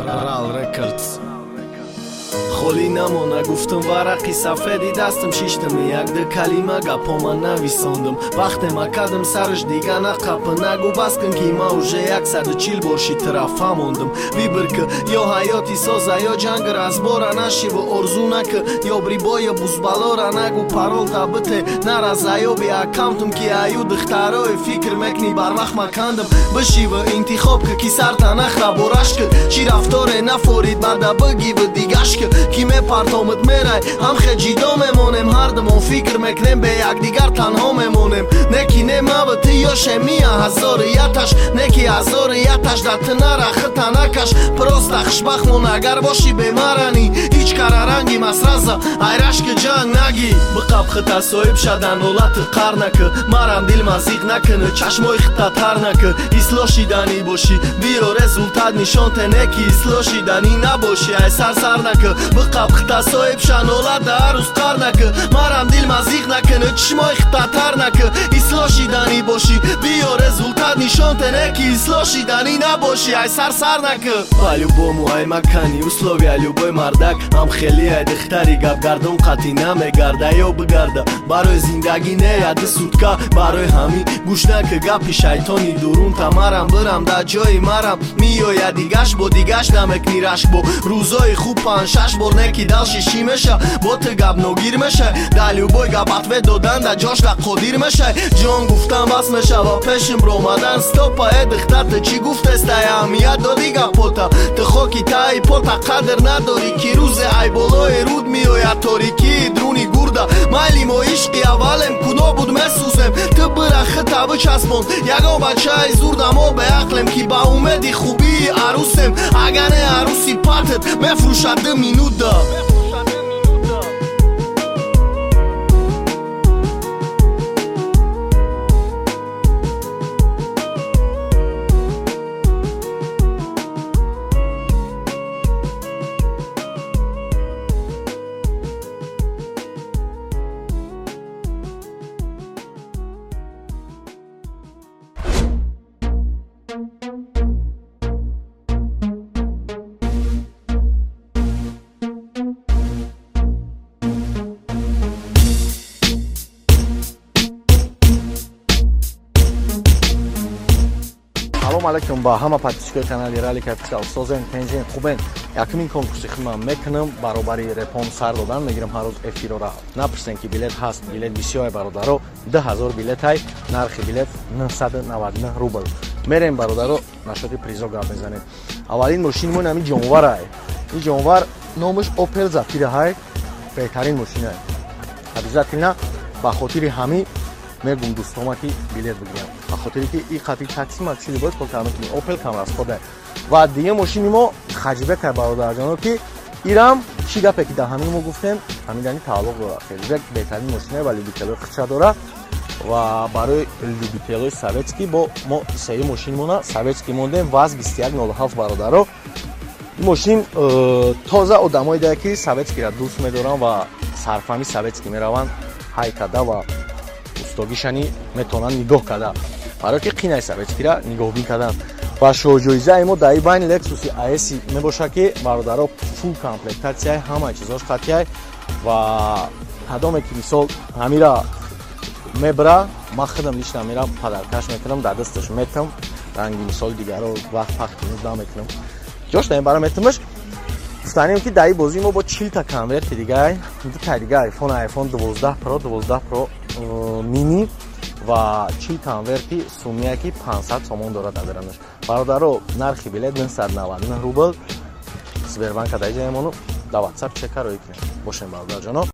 Ral Records خالی نمانه گفتم ورقی سفیدی دستم شیشتم یک ده کلمه گپاما نویساندم وقت ما کردم سرش دیگه نقب نگو بس کن که ما اوژه 140 بارشی طرف هماندم بیبر که یا حیاتی سازه یا جنگ از باره نشی و ارزو نکه یا بریبای بوزبالا را نگو پرال تبته نرزه یا بی اکامتم که ایو دخترای فکر مکنی بر وقت ما کندم بشی و انتخاب که کی سر تنخ بارش کد چی رفتار نفورید بعد بگی و دیگش که کیمه پرتامت میره هم خجیدا میمونم هر دمان فکر میکنم به یک دیگر تنها میمونم نکی نموتی یا شمیه هزاریتش نکی هزاریتش در تنره خطنکش پراست خشبخمون اگر باشی بمرنی هیچ کار رنگی مسرزه ایرش که جنگ نگی بقب خطا صاحب شدن حالت قرنکه مرم دل مزیق نکنه چشمای خطا تر نکه اصلاح شیدنی باشی بیا رزولتت نشان تنکی اصلاح شیدنی نباشی ای سر نکه بقب خطا صاحب شنالت در روز قر نکه مرم دل مزیق نکنه چشمای خطا تر نکه اصلاح شیدنی باشی بیا رزولتت نشان تنکی اصلاح شیدنی نباشی ای سر نکه по-любому ай макани условия любой мардак ам хели ай дихтари гап гардон қати намегарда ё бигарда барои зиндагӣ не яди сутка барои ҳамин гӯшна ки гапи шайтони дурун тамарам бирам дар ҷои марам миёяд дигаш бо дигаш намекни рашк бо рӯзои хуб 5-6 бор неки дал шишӣ меша бо ту гап ногир меша дар любой гап атве додан дар ҷошда қодир меша ҷон гуфтан бас мешава пешим ромадан стопа э дихтар ту чӣ гуфтест ай аҳамият додӣ гапота ту хоки таи пота қадр надорӣ ки рӯзе ай болои руд меояд торикии друни гурда майли мо ишқи аввалем куно буд месӯзем ту бира хита бичаспон ягон бачаи зурда мо беақлем ки ба умеди хубии арӯсем агар не арӯси партет мефурӯшад 2 минута салом алайкум ба ҳама подписчикои канали Rally Capital созен тенҷен хубен якмин конкурси хидмат мекунам баробари репон сар додан мегирам ҳар рӯз эфирора напурсен ки билет ҳаст билет бисёр бародаро 2000 билетай нархи билет 999 рубл мерем бародаро нашоти призо гап мезанем аввалин мошини мо ҳамин ҷонварай ин ҷонвар номаш Opel Zafira ҳай беҳтарин мошинае обязательно ба хотири ҳамин мегум дӯстома ки билет бигирам ба хотире ки ин қати такси максили боид кол камекуни Opel камрасхода ва дига мошини мо хаҷибека бародарҷоно ки ирам чӣ гапе ки дар ҳамин мо гуфтем ҳамидани тааллуқ дора хаҷибек беҳтарин мошинае ва любителои хича дора ва барои любителои советский бо мо сеи мошинимона советский мондем ВАЗ 2107 бародаро ин мошин тоза одамои дае ки советскийра дӯст медоранд ва сарфами советский мераванд ҳай када ва устогишани метавонанд нигоҳ када барое ки қинаи советскийра нигоҳбин кадан ва шоҳҷоизаи мо дар ин байни Lexus AS мебошад ки бародаро фул комплектатсияи ҳамаи чизош қатияй ва кадоме ки мисол ҳамира мебра ман худам лично мирам падаркаш мекунам дар дасташ метам ранги мисоли дигаро вақт пахт намекунам ҷош дар ин бара метамаш гуфтанем ки дар ин бозии мо бо 40 та конверти дигаи iPhone 12 Pro 12 Pro mini ва 40 конверти суммае ки 500 сомон дорад дар беранаш бародаро нархи билет 999 рубл Сбербанка дар ҷои мону дар WhatsApp чекаро икунем бошем бародарҷоно